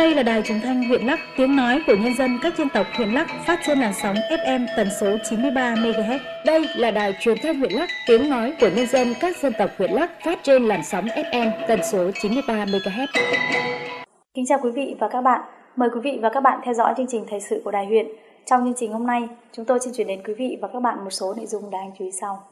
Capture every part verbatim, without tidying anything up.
Đây là đài truyền thanh huyện Lắc, tiếng nói của nhân dân các dân tộc huyện Lắc, phát trên làn sóng ép em tần số chín mươi ba mê ga héc. Đây là đài truyền thanh huyện Lắc, tiếng nói của nhân dân các dân tộc huyện Lắc, phát trên làn sóng ép em tần số chín mươi ba mê ga héc. Kính chào quý vị và các bạn. Mời quý vị và các bạn theo dõi chương trình thời sự của Đài huyện. Trong chương trình hôm nay, chúng tôi xin chuyển đến quý vị và các bạn một số nội dung đáng chú ý sau.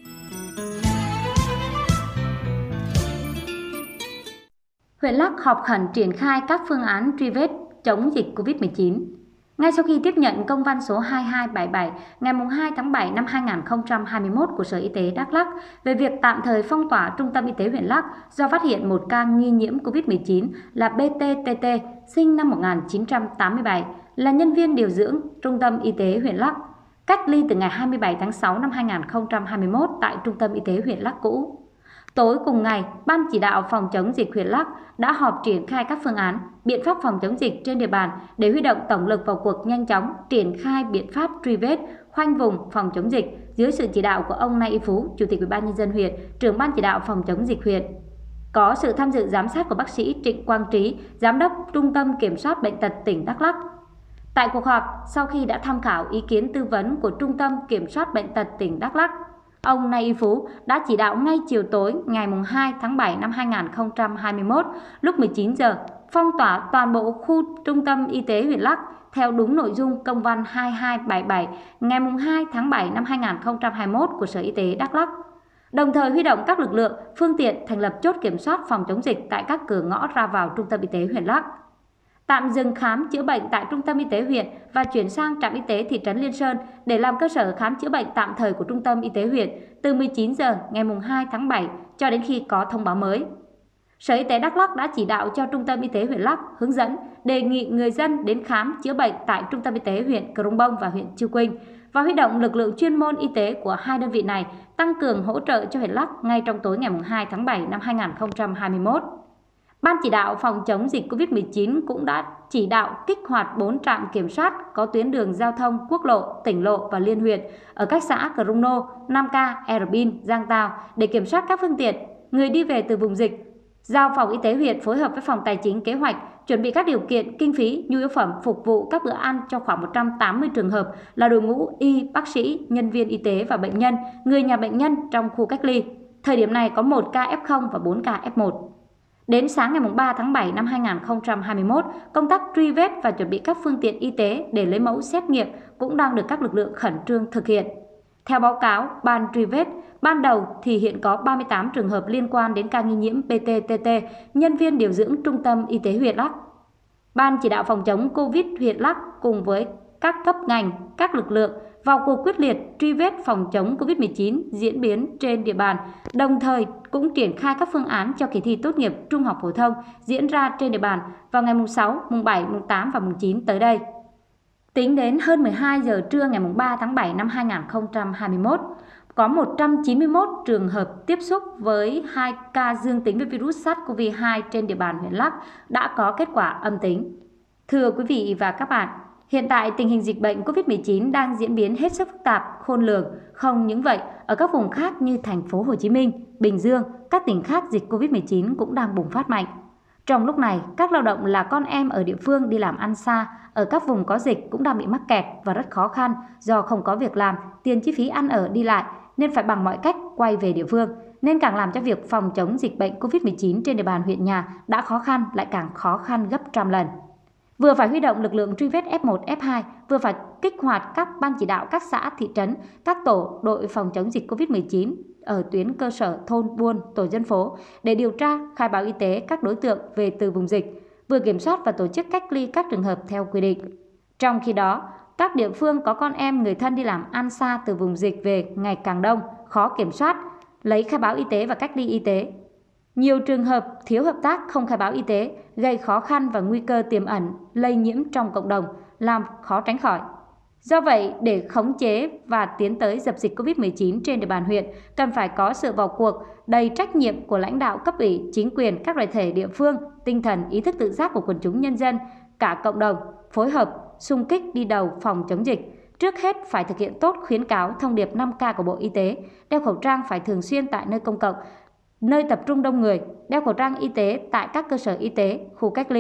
Huyện Lắc họp khẩn triển khai các phương án truy vết chống dịch covid mười chín. Ngay sau khi tiếp nhận công văn số hai hai bảy bảy ngày hai tháng bảy năm hai nghìn không trăm hai mươi mốt của Sở Y tế Đắk Lắk về việc tạm thời phong tỏa Trung tâm Y tế huyện Lắc do phát hiện một ca nghi nhiễm covid mười chín là bê tê tê tê, sinh năm một nghìn chín trăm tám mươi bảy, là nhân viên điều dưỡng Trung tâm Y tế huyện Lắc, cách ly từ ngày hai mươi bảy tháng sáu năm hai nghìn không trăm hai mươi mốt tại Trung tâm Y tế huyện Lắc cũ. Tối cùng ngày, Ban chỉ đạo phòng chống dịch huyện Lắc đã họp triển khai các phương án, biện pháp phòng chống dịch trên địa bàn để huy động tổng lực vào cuộc nhanh chóng triển khai biện pháp truy vết, khoanh vùng phòng chống dịch dưới sự chỉ đạo của ông Nay Y Phú, Chủ tịch Ủy ban nhân dân huyện, trưởng Ban chỉ đạo phòng chống dịch huyện. Có sự tham dự giám sát của bác sĩ Trịnh Quang Trí, Giám đốc Trung tâm Kiểm soát Bệnh tật tỉnh Đắk Lắk. Tại cuộc họp, sau khi đã tham khảo ý kiến tư vấn của Trung tâm Kiểm soát Bệnh tật tỉnh Đắk Lắk, ông Nay Y Phú đã chỉ đạo ngay chiều tối ngày hai tháng bảy năm hai nghìn không trăm hai mươi mốt lúc mười chín giờ phong tỏa toàn bộ khu Trung tâm Y tế huyện Lắc theo đúng nội dung công văn hai hai bảy bảy ngày hai tháng bảy năm hai nghìn không trăm hai mươi mốt của Sở Y tế Đắk Lắk. Đồng thời huy động các lực lượng, phương tiện thành lập chốt kiểm soát phòng chống dịch tại các cửa ngõ ra vào Trung tâm Y tế huyện Lắc. Tạm dừng khám chữa bệnh tại Trung tâm Y tế huyện và chuyển sang trạm y tế thị trấn Liên Sơn để làm cơ sở khám chữa bệnh tạm thời của Trung tâm Y tế huyện từ mười chín giờ ngày hai tháng bảy cho đến khi có thông báo mới. Sở Y tế Đắk Lắk đã chỉ đạo cho Trung tâm Y tế huyện Lắc hướng dẫn, đề nghị người dân đến khám chữa bệnh tại Trung tâm Y tế huyện Crong Bông và huyện Chư Quynh và huy động lực lượng chuyên môn y tế của hai đơn vị này tăng cường hỗ trợ cho huyện Lắc ngay trong tối ngày hai tháng bảy năm hai nghìn không trăm hai mươi mốt. Ban chỉ đạo phòng chống dịch covid mười chín cũng đã chỉ đạo kích hoạt bốn trạm kiểm soát có tuyến đường giao thông quốc lộ, tỉnh lộ và liên huyện ở các xã Crong Nô, Nam Ca, E R Bin, Giang Tao để kiểm soát các phương tiện, người đi về từ vùng dịch. Giao phòng y tế huyện phối hợp với phòng tài chính kế hoạch chuẩn bị các điều kiện, kinh phí, nhu yếu phẩm phục vụ các bữa ăn cho khoảng một trăm tám mươi trường hợp là đội ngũ y, bác sĩ, nhân viên y tế và bệnh nhân, người nhà bệnh nhân trong khu cách ly. Thời điểm này có một ca ép không và bốn ca ép một. Đến sáng ngày ba tháng bảy năm hai nghìn không trăm hai mươi mốt, công tác truy vết và chuẩn bị các phương tiện y tế để lấy mẫu xét nghiệm cũng đang được các lực lượng khẩn trương thực hiện. Theo báo cáo Ban truy vết, ban đầu thì hiện có ba mươi tám trường hợp liên quan đến ca nghi nhiễm bê tê tê tê, nhân viên điều dưỡng Trung tâm Y tế huyện Lắc. Ban chỉ đạo phòng chống Covid huyện Lắc cùng với các cấp ngành, các lực lượng vào cuộc quyết liệt truy vết phòng chống covid mười chín diễn biến trên địa bàn, đồng thời cũng triển khai các phương án cho kỳ thi tốt nghiệp trung học phổ thông diễn ra trên địa bàn vào ngày mùng sáu, mùng bảy, mùng tám và mùng chín tới đây. Tính đến hơn mười hai giờ trưa ngày ba tháng bảy năm hai nghìn không trăm hai mươi mốt, có một trăm chín mươi mốt trường hợp tiếp xúc với hai ca dương tính với virus SARS-xê o vê hai trên địa bàn huyện Lắc đã có kết quả âm tính. Thưa quý vị và các bạn, hiện tại tình hình dịch bệnh covid mười chín đang diễn biến hết sức phức tạp, khôn lường. Không những vậy, ở các vùng khác như thành phố Hồ Chí Minh, Bình Dương, các tỉnh khác dịch covid mười chín cũng đang bùng phát mạnh. Trong lúc này, các lao động là con em ở địa phương đi làm ăn xa, ở các vùng có dịch cũng đang bị mắc kẹt và rất khó khăn do không có việc làm, tiền chi phí ăn ở đi lại nên phải bằng mọi cách quay về địa phương, nên càng làm cho việc phòng chống dịch bệnh covid mười chín trên địa bàn huyện nhà đã khó khăn lại càng khó khăn gấp trăm lần. Vừa phải huy động lực lượng truy vết ép một, ép hai, vừa phải kích hoạt các ban chỉ đạo các xã, thị trấn, các tổ đội phòng chống dịch covid mười chín ở tuyến cơ sở, thôn, buôn, tổ dân phố để điều tra, khai báo y tế các đối tượng về từ vùng dịch, vừa kiểm soát và tổ chức cách ly các trường hợp theo quy định. Trong khi đó, các địa phương có con em người thân đi làm ăn xa từ vùng dịch về ngày càng đông, khó kiểm soát, lấy khai báo y tế và cách ly y tế. Nhiều trường hợp thiếu hợp tác không khai báo y tế gây khó khăn và nguy cơ tiềm ẩn lây nhiễm trong cộng đồng, làm khó tránh khỏi. Do vậy, để khống chế và tiến tới dập dịch covid mười chín trên địa bàn huyện, cần phải có sự vào cuộc đầy trách nhiệm của lãnh đạo cấp ủy, chính quyền, các đoàn thể địa phương, tinh thần ý thức tự giác của quần chúng nhân dân, cả cộng đồng, phối hợp, xung kích đi đầu phòng chống dịch. Trước hết phải thực hiện tốt khuyến cáo thông điệp năm K của Bộ Y tế, đeo khẩu trang phải thường xuyên tại nơi công cộng, nơi tập trung đông người, đeo khẩu trang y tế tại các cơ sở y tế, khu cách ly,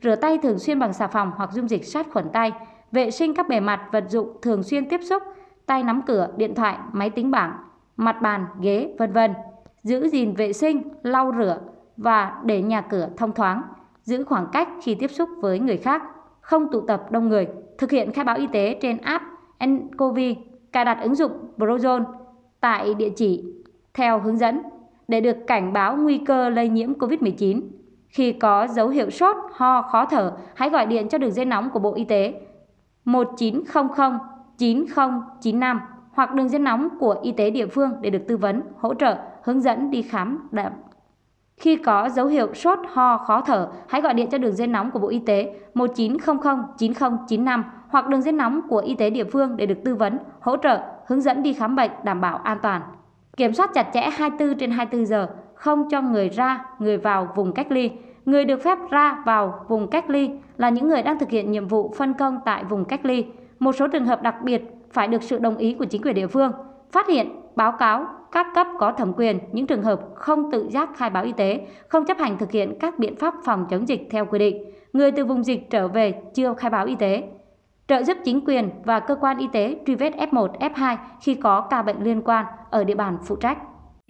rửa tay thường xuyên bằng xà phòng hoặc dung dịch sát khuẩn tay, vệ sinh các bề mặt vật dụng thường xuyên tiếp xúc, tay nắm cửa, điện thoại, máy tính bảng, mặt bàn, ghế, vân vân. Giữ gìn vệ sinh, lau rửa và để nhà cửa thông thoáng, giữ khoảng cách khi tiếp xúc với người khác, không tụ tập đông người, thực hiện khai báo y tế trên app nCoV, cài đặt ứng dụng Brozone tại địa chỉ theo hướng dẫn để được cảnh báo nguy cơ lây nhiễm covid mười chín. Khi có dấu hiệu sốt, ho, khó thở, hãy gọi điện cho đường dây nóng của Bộ Y tế một chín không không chín không chín năm hoặc đường dây nóng của y tế địa phương để được tư vấn, hỗ trợ, hướng dẫn đi khám đảm. Khi có dấu hiệu sốt, ho, khó thở, hãy gọi điện cho đường dây nóng của Bộ Y tế một chín không không chín không chín năm hoặc đường dây nóng của y tế địa phương để được tư vấn, hỗ trợ, hướng dẫn đi khám bệnh đảm bảo an toàn. Kiểm soát chặt chẽ hai mươi tư trên hai mươi tư giờ, không cho người ra, người vào vùng cách ly. Người được phép ra vào vùng cách ly là những người đang thực hiện nhiệm vụ phân công tại vùng cách ly. Một số trường hợp đặc biệt phải được sự đồng ý của chính quyền địa phương. Phát hiện, báo cáo các cấp có thẩm quyền những trường hợp không tự giác khai báo y tế, không chấp hành thực hiện các biện pháp phòng chống dịch theo quy định. Người từ vùng dịch trở về chưa khai báo y tế. Trợ giúp chính quyền và cơ quan y tế truy vết ép một, ép hai khi có ca bệnh liên quan ở địa bàn phụ trách.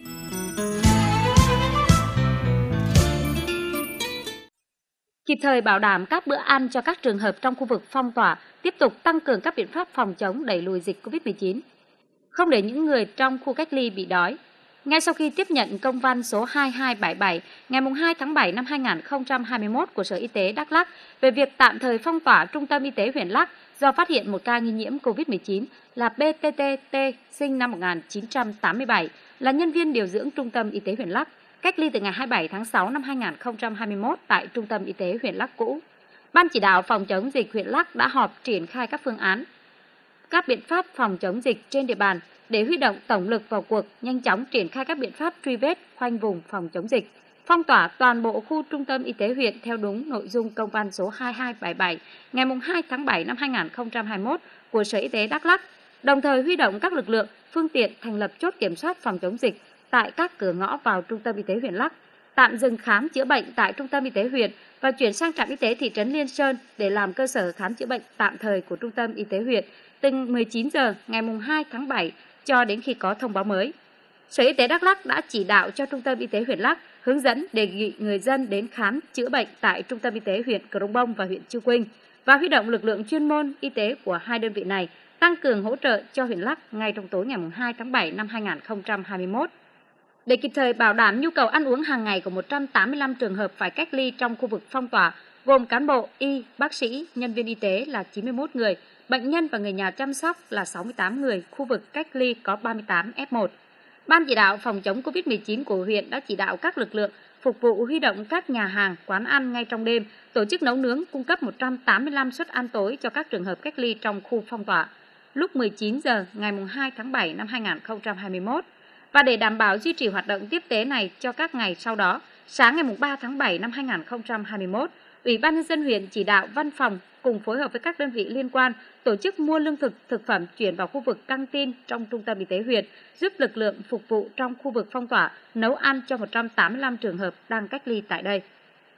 Kịp thời bảo đảm các bữa ăn cho các trường hợp trong khu vực phong tỏa, tiếp tục tăng cường các biện pháp phòng chống đẩy lùi dịch covid mười chín. Không để những người trong khu cách ly bị đói. Ngay sau khi tiếp nhận công văn số hai hai bảy bảy ngày hai tháng bảy năm hai nghìn không trăm hai mươi mốt của Sở Y tế Đắk Lắk về việc tạm thời phong tỏa Trung tâm Y tế huyện Lắk do phát hiện một ca nghi nhiễm covid mười chín là bê tê tê tê sinh năm một nghìn chín trăm tám mươi bảy, là nhân viên điều dưỡng Trung tâm Y tế huyện Lắk, cách ly từ ngày hai mươi bảy tháng sáu năm hai nghìn không trăm hai mươi mốt tại Trung tâm Y tế huyện Lắk cũ. Ban chỉ đạo phòng chống dịch huyện Lắk đã họp triển khai các phương án, các biện pháp phòng chống dịch trên địa bàn để huy động tổng lực vào cuộc, nhanh chóng triển khai các biện pháp truy vết, khoanh vùng phòng chống dịch, phong tỏa toàn bộ khu trung tâm y tế huyện theo đúng nội dung công văn số hai hai bảy bảy ngày hai tháng bảy năm hai nghìn không trăm hai mươi mốt của Sở Y tế Đắk Lắk, đồng thời huy động các lực lượng, phương tiện thành lập chốt kiểm soát phòng chống dịch tại các cửa ngõ vào trung tâm y tế huyện Lắk, tạm dừng khám chữa bệnh tại trung tâm y tế huyện và chuyển sang trạm y tế thị trấn Liên Sơn để làm cơ sở khám chữa bệnh tạm thời của trung tâm y tế huyện từ mười chín giờ ngày hai tháng bảy cho đến khi có thông báo mới. Sở Y tế Đắk Lắk đã chỉ đạo cho Trung tâm Y tế huyện Lắk hướng dẫn đề nghị người dân đến khám chữa bệnh tại Trung tâm Y tế huyện Crong Bông và huyện Chư Quynh và huy động lực lượng chuyên môn y tế của hai đơn vị này tăng cường hỗ trợ cho huyện Lắk ngay trong tối ngày hai tháng bảy năm hai nghìn không trăm hai mươi mốt. Để kịp thời bảo đảm nhu cầu ăn uống hàng ngày của một trăm tám mươi lăm trường hợp phải cách ly trong khu vực phong tỏa, gồm cán bộ, y, bác sĩ, nhân viên y tế là chín mươi mốt người, bệnh nhân và người nhà chăm sóc là sáu mươi tám người, khu vực cách ly có ba mươi tám ép một. Ban chỉ đạo phòng chống covid mười chín của huyện đã chỉ đạo các lực lượng phục vụ huy động các nhà hàng, quán ăn ngay trong đêm, tổ chức nấu nướng cung cấp một trăm tám mươi lăm suất ăn tối cho các trường hợp cách ly trong khu phong tỏa lúc mười chín giờ ngày hai tháng bảy năm hai nghìn không trăm hai mươi mốt. Và để đảm bảo duy trì hoạt động tiếp tế này cho các ngày sau đó, sáng ngày ba tháng bảy năm hai nghìn không trăm hai mươi mốt, Ủy ban nhân dân huyện chỉ đạo văn phòng cùng phối hợp với các đơn vị liên quan tổ chức mua lương thực, thực phẩm chuyển vào khu vực căng tin trong trung tâm y tế huyện, giúp lực lượng phục vụ trong khu vực phong tỏa nấu ăn cho một trăm tám mươi lăm trường hợp đang cách ly tại đây.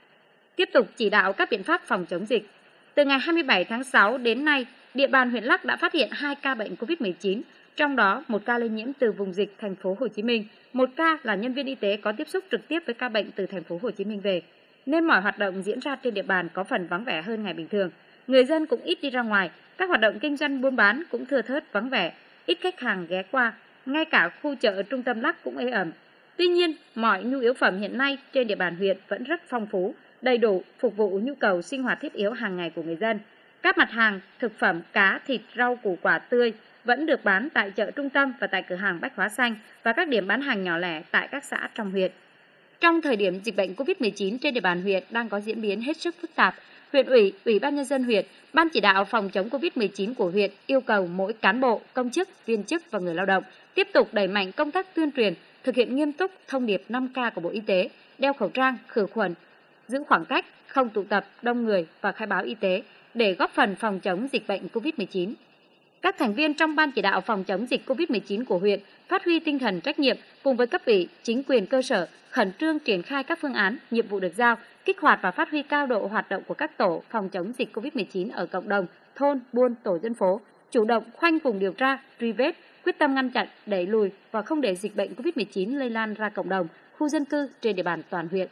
Tiếp tục chỉ đạo các biện pháp phòng chống dịch. Từ ngày hai mươi bảy tháng sáu đến nay, địa bàn huyện Lắk đã phát hiện hai ca bệnh covid mười chín, trong đó một ca lây nhiễm từ vùng dịch thành phố Hồ Chí Minh, một ca là nhân viên y tế có tiếp xúc trực tiếp với ca bệnh từ thành phố Hồ Chí Minh về, nên mọi hoạt động diễn ra trên địa bàn có phần vắng vẻ hơn ngày bình thường. Người dân cũng ít đi ra ngoài, các hoạt động kinh doanh buôn bán cũng thưa thớt vắng vẻ, ít khách hàng ghé qua, ngay cả khu chợ trung tâm Lắk cũng ế ẩm. Tuy nhiên, mọi nhu yếu phẩm hiện nay trên địa bàn huyện vẫn rất phong phú, đầy đủ, phục vụ nhu cầu sinh hoạt thiết yếu hàng ngày của người dân. Các mặt hàng, thực phẩm, cá, thịt, rau, củ quả tươi vẫn được bán tại chợ trung tâm và tại cửa hàng Bách Hóa Xanh và các điểm bán hàng nhỏ lẻ tại các xã trong huyện. Trong thời điểm dịch bệnh covid mười chín trên địa bàn huyện đang có diễn biến hết sức phức tạp, huyện ủy, Ủy ban nhân dân huyện, Ban chỉ đạo phòng chống covid mười chín của huyện yêu cầu mỗi cán bộ, công chức, viên chức và người lao động tiếp tục đẩy mạnh công tác tuyên truyền, thực hiện nghiêm túc thông điệp năm K của Bộ Y tế, đeo khẩu trang, khử khuẩn, giữ khoảng cách, không tụ tập đông người và khai báo y tế để góp phần phòng chống dịch bệnh covid mười chín. Các thành viên trong Ban chỉ đạo phòng chống dịch Covid mười chín của huyện phát huy tinh thần trách nhiệm cùng với cấp ủy, chính quyền cơ sở khẩn trương triển khai các phương án, nhiệm vụ được giao, kích hoạt và phát huy cao độ hoạt động của các tổ phòng chống dịch Covid mười chín ở cộng đồng, thôn, buôn, tổ dân phố, chủ động khoanh vùng điều tra, truy vết, quyết tâm ngăn chặn, đẩy lùi và không để dịch bệnh Covid mười chín lây lan ra cộng đồng, khu dân cư trên địa bàn toàn huyện.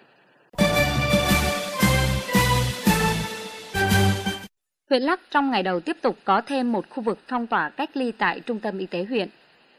Huyện Lắc trong ngày đầu tiếp tục có thêm một khu vực phong tỏa cách ly tại trung tâm y tế huyện.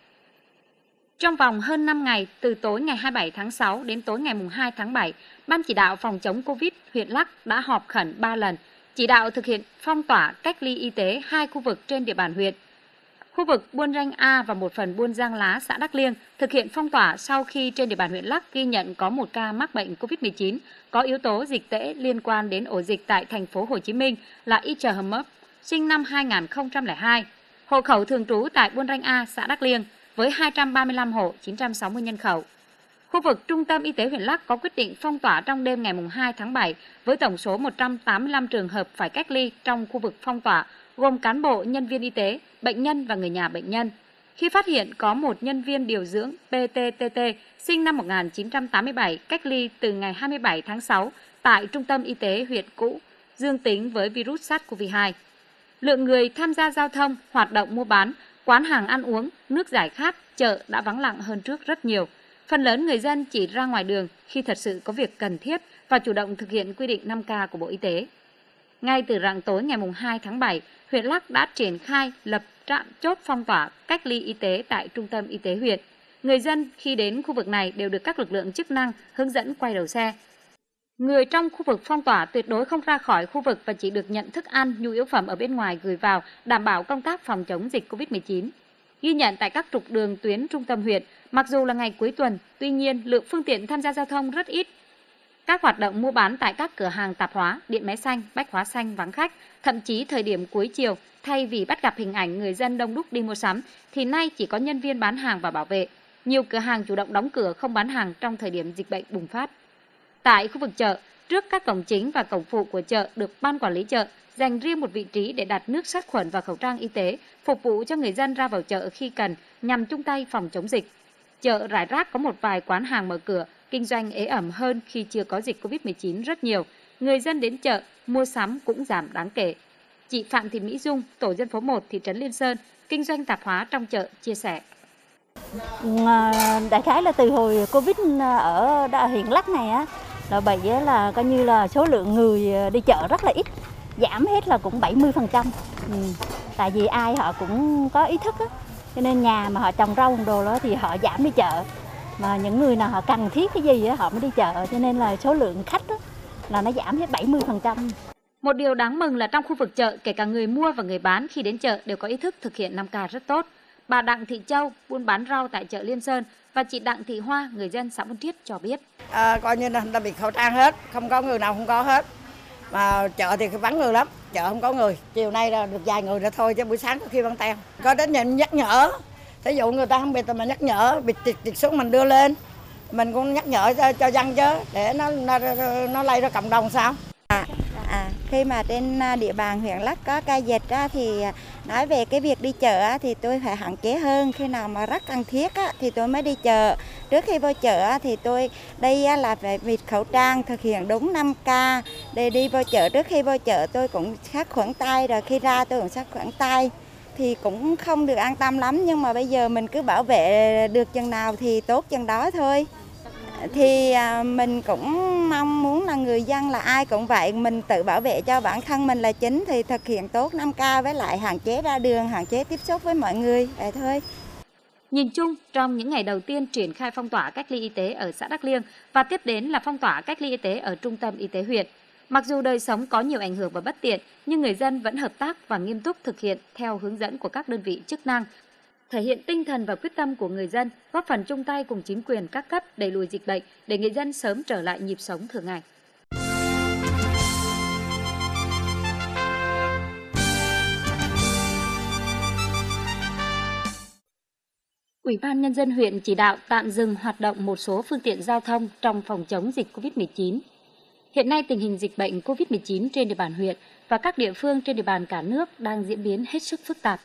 Trong vòng hơn năm ngày, từ tối ngày hai mươi bảy tháng sáu đến tối ngày hai tháng bảy, Ban chỉ đạo phòng chống Covid huyện Lắc đã họp khẩn ba lần, chỉ đạo thực hiện phong tỏa cách ly y tế hai khu vực trên địa bàn huyện. Khu vực Buôn Ranh A và một phần Buôn Giang Lá, xã Đắc Liêng thực hiện phong tỏa sau khi trên địa bàn huyện Lắc ghi nhận có một ca mắc bệnh Covid mười chín có yếu tố dịch tễ liên quan đến ổ dịch tại thành phố Hồ Chí Minh là Y Chờ Hầm Mấp, sinh năm hai nghìn không trăm lẻ hai, hộ khẩu thường trú tại Buôn Ranh A, xã Đắc Liêng với hai trăm ba mươi lăm hộ, chín trăm sáu mươi nhân khẩu. Khu vực Trung tâm Y tế huyện Lắc có quyết định phong tỏa trong đêm ngày hai tháng bảy với tổng số một trăm tám mươi lăm trường hợp phải cách ly trong khu vực phong tỏa, gồm cán bộ, nhân viên y tế, bệnh nhân và người nhà bệnh nhân. Khi phát hiện có một nhân viên điều dưỡng pê tê tê tê sinh năm một nghìn chín trăm tám mươi bảy cách ly từ ngày hai mươi bảy tháng sáu tại Trung tâm Y tế huyện cũ, dương tính với virus SARS-xê o vê hai. Lượng người tham gia giao thông, hoạt động mua bán, quán hàng ăn uống, nước giải khát, chợ đã vắng lặng hơn trước rất nhiều. Phần lớn người dân chỉ ra ngoài đường khi thật sự có việc cần thiết và chủ động thực hiện quy định năm K của Bộ Y tế. Ngay từ rạng tối ngày hai tháng bảy, huyện Lắc đã triển khai lập trạm chốt phong tỏa cách ly y tế tại Trung tâm Y tế huyện. Người dân khi đến khu vực này đều được các lực lượng chức năng hướng dẫn quay đầu xe. Người trong khu vực phong tỏa tuyệt đối không ra khỏi khu vực và chỉ được nhận thức ăn, nhu yếu phẩm ở bên ngoài gửi vào, đảm bảo công tác phòng chống dịch Covid mười chín. Ghi nhận tại các trục đường tuyến trung tâm huyện, mặc dù là ngày cuối tuần, tuy nhiên lượng phương tiện tham gia giao thông rất ít. Các hoạt động mua bán tại các cửa hàng tạp hóa, điện máy xanh, bách hóa xanh vắng khách, thậm chí thời điểm cuối chiều, thay vì bắt gặp hình ảnh người dân đông đúc đi mua sắm, thì nay chỉ có nhân viên bán hàng và bảo vệ. Nhiều cửa hàng chủ động đóng cửa không bán hàng trong thời điểm dịch bệnh bùng phát. Tại khu vực chợ, trước các cổng chính và cổng phụ của chợ được ban quản lý chợ dành riêng một vị trí để đặt nước sát khuẩn và khẩu trang y tế, phục vụ cho người dân ra vào chợ khi cần nhằm chung tay phòng chống dịch. Chợ rải rác có một vài quán hàng mở cửa, kinh doanh ế ẩm hơn khi chưa có dịch Covid mười chín rất nhiều. Người dân đến chợ, mua sắm cũng giảm đáng kể. Chị Phạm Thị Mỹ Dung, tổ dân phố một, thị trấn Liên Sơn, kinh doanh tạp hóa trong chợ, chia sẻ. Đại khái là từ hồi Covid ở huyện Lắc này á, là bị là coi như là số lượng người đi chợ rất là ít, giảm hết là cũng bảy mươi phần trăm. Ừ. Tại vì ai họ cũng có ý thức á, cho nên nhà mà họ trồng rau trồng đồ đó thì họ giảm đi chợ. Mà những người nào họ cần thiết cái gì á họ mới đi chợ, cho nên là số lượng khách á, là nó giảm hết bảy mươi phần trăm. Một điều đáng mừng là trong khu vực chợ, kể cả người mua và người bán khi đến chợ đều có ý thức thực hiện năm K rất tốt. Bà Đặng Thị Châu, buôn bán rau tại chợ Liên Sơn, và chị Đặng Thị Hoa, người dân xã Buôn Triết cho biết. À, coi như là người ta bị khẩu trang hết, không có người nào không có hết. Mà chợ thì vắng người lắm, chợ không có người. Chiều nay là được vài người nữa thôi, chứ buổi sáng có khi băng teo. Có đến nhận nhắc nhở, thí dụ người ta không bịt mà nhắc nhở, bịt tiệt tiệt xuống mình đưa lên. Mình cũng nhắc nhở cho, cho dân chứ, để nó, nó, nó lây ra cộng đồng sao. À, à, khi mà trên địa bàn huyện Lắc có ca dịch á, thì nói về cái việc đi chợ á, thì tôi phải hạn chế hơn. Khi nào mà rất cần thiết á, thì tôi mới đi chợ. Trước khi vô chợ á, thì tôi đây á, là phải bịt khẩu trang, thực hiện đúng năm K. Để đi vô chợ, trước khi vô chợ tôi cũng sát khuẩn tay, rồi khi ra tôi cũng sát khuẩn tay. Thì cũng không được an tâm lắm, nhưng mà bây giờ mình cứ bảo vệ được chừng nào thì tốt chừng đó thôi. Thì mình cũng mong muốn là người dân là ai cũng vậy, mình tự bảo vệ cho bản thân mình là chính, thì thực hiện tốt năm K với lại hạn chế ra đường, hạn chế tiếp xúc với mọi người, vậy thôi. Nhìn chung, trong những ngày đầu tiên triển khai phong tỏa cách ly y tế ở xã Đắc Liêng và tiếp đến là phong tỏa cách ly y tế ở trung tâm y tế huyện, mặc dù đời sống có nhiều ảnh hưởng và bất tiện, nhưng người dân vẫn hợp tác và nghiêm túc thực hiện theo hướng dẫn của các đơn vị chức năng, thể hiện tinh thần và quyết tâm của người dân, góp phần chung tay cùng chính quyền các cấp đẩy lùi dịch bệnh để người dân sớm trở lại nhịp sống thường ngày. Ủy ban Nhân dân huyện chỉ đạo tạm dừng hoạt động một số phương tiện giao thông trong phòng chống dịch Covid mười chín. Hiện nay tình hình dịch bệnh Covid mười chín trên địa bàn huyện và các địa phương trên địa bàn cả nước đang diễn biến hết sức phức tạp.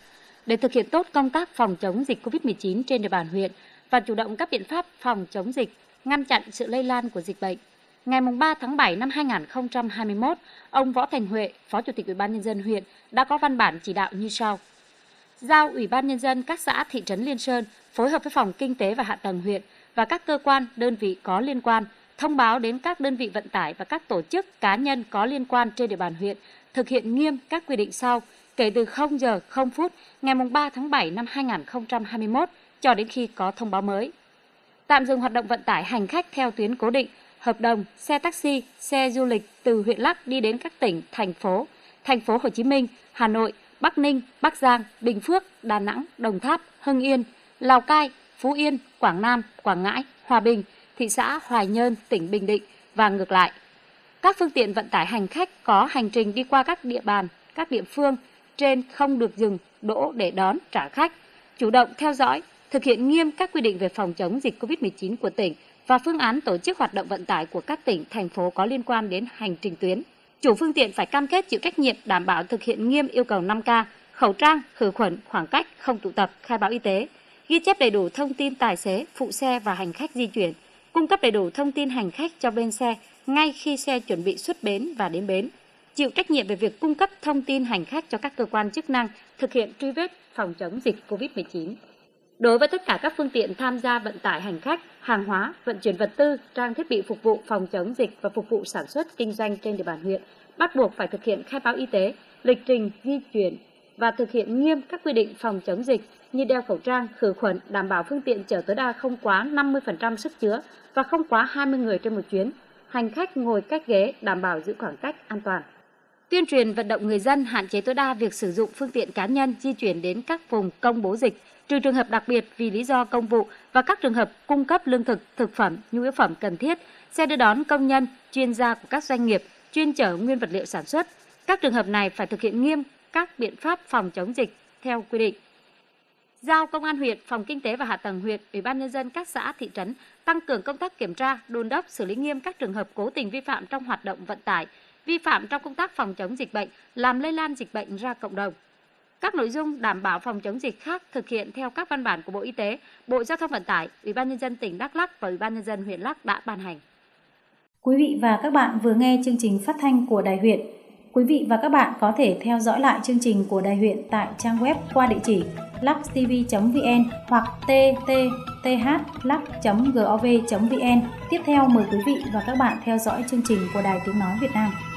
để thực hiện tốt công tác phòng chống dịch covid mười chín trên địa bàn huyện và chủ động các biện pháp phòng chống dịch, ngăn chặn sự lây lan của dịch bệnh. Ngày ba tháng bảy năm hai nghìn không trăm hai mươi mốt, ông Võ Thành Huệ, Phó Chủ tịch Ủy ban Nhân dân huyện đã có văn bản chỉ đạo như sau. Giao Ủy ban Nhân dân các xã thị trấn Liên Sơn phối hợp với Phòng Kinh tế và Hạ tầng huyện và các cơ quan, đơn vị có liên quan, thông báo đến các đơn vị vận tải và các tổ chức cá nhân có liên quan trên địa bàn huyện thực hiện nghiêm các quy định sau kể từ không giờ không phút ngày ba tháng bảy năm hai nghìn không trăm hai mươi mốt cho đến khi có thông báo mới. Tạm dừng hoạt động vận tải hành khách theo tuyến cố định, hợp đồng, xe taxi, xe du lịch từ huyện Lắc đi đến các tỉnh, thành phố, thành phố Hồ Chí Minh, Hà Nội, Bắc Ninh, Bắc Giang, Bình Phước, Đà Nẵng, Đồng Tháp, Hưng Yên, Lào Cai, Phú Yên, Quảng Nam, Quảng Ngãi, Hòa Bình, thị xã Hoài Nhơn, tỉnh Bình Định và ngược lại. Các phương tiện vận tải hành khách có hành trình đi qua các địa bàn, các địa phương trên không được dừng, đỗ để đón, trả khách, chủ động theo dõi, thực hiện nghiêm các quy định về phòng chống dịch covid mười chín của tỉnh và phương án tổ chức hoạt động vận tải của các tỉnh, thành phố có liên quan đến hành trình tuyến. Chủ phương tiện phải cam kết chịu trách nhiệm đảm bảo thực hiện nghiêm yêu cầu năm K, khẩu trang, khử khuẩn, khoảng cách, không tụ tập, khai báo y tế, ghi chép đầy đủ thông tin tài xế, phụ xe và hành khách di chuyển, cung cấp đầy đủ thông tin hành khách cho bên xe ngay khi xe chuẩn bị xuất bến và đến bến, chịu trách nhiệm về việc cung cấp thông tin hành khách cho các cơ quan chức năng thực hiện truy vết phòng chống dịch covid mười chín. Đối với tất cả các phương tiện tham gia vận tải hành khách, hàng hóa, vận chuyển vật tư, trang thiết bị phục vụ phòng chống dịch và phục vụ sản xuất kinh doanh trên địa bàn huyện, bắt buộc phải thực hiện khai báo y tế, lịch trình di chuyển và thực hiện nghiêm các quy định phòng chống dịch như đeo khẩu trang, khử khuẩn, đảm bảo phương tiện chở tối đa không quá năm mươi phần trăm sức chứa và không quá hai mươi người trên một chuyến. Hành khách ngồi cách ghế, đảm bảo giữ khoảng cách an toàn. Tuyên truyền vận động người dân hạn chế tối đa việc sử dụng phương tiện cá nhân di chuyển đến các vùng công bố dịch, trừ trường hợp đặc biệt vì lý do công vụ và các trường hợp cung cấp lương thực, thực phẩm, nhu yếu phẩm cần thiết, xe đưa đón công nhân, chuyên gia của các doanh nghiệp chuyên chở nguyên vật liệu sản xuất. Các trường hợp này phải thực hiện nghiêm các biện pháp phòng chống dịch theo quy định. Giao Công an huyện, Phòng Kinh tế và Hạ tầng huyện, Ủy ban Nhân dân các xã, thị trấn tăng cường công tác kiểm tra, đôn đốc, xử lý nghiêm các trường hợp cố tình vi phạm trong hoạt động vận tải, vi phạm trong công tác phòng chống dịch bệnh, làm lây lan dịch bệnh ra cộng đồng. Các nội dung đảm bảo phòng chống dịch khác thực hiện theo các văn bản của Bộ Y tế, Bộ Giao thông Vận tải, Ủy ban Nhân dân tỉnh Đắk Lắk và Ủy ban Nhân dân huyện Lắk đã ban hành. Quý vị và các bạn vừa nghe chương trình phát thanh của Đài huyện. Quý vị và các bạn có thể theo dõi lại chương trình của Đài huyện tại trang web qua địa chỉ luxtv chấm vn hoặc ttth lux chấm gov chấm vn. Tiếp theo mời quý vị và các bạn theo dõi chương trình của Đài Tiếng Nói Việt Nam.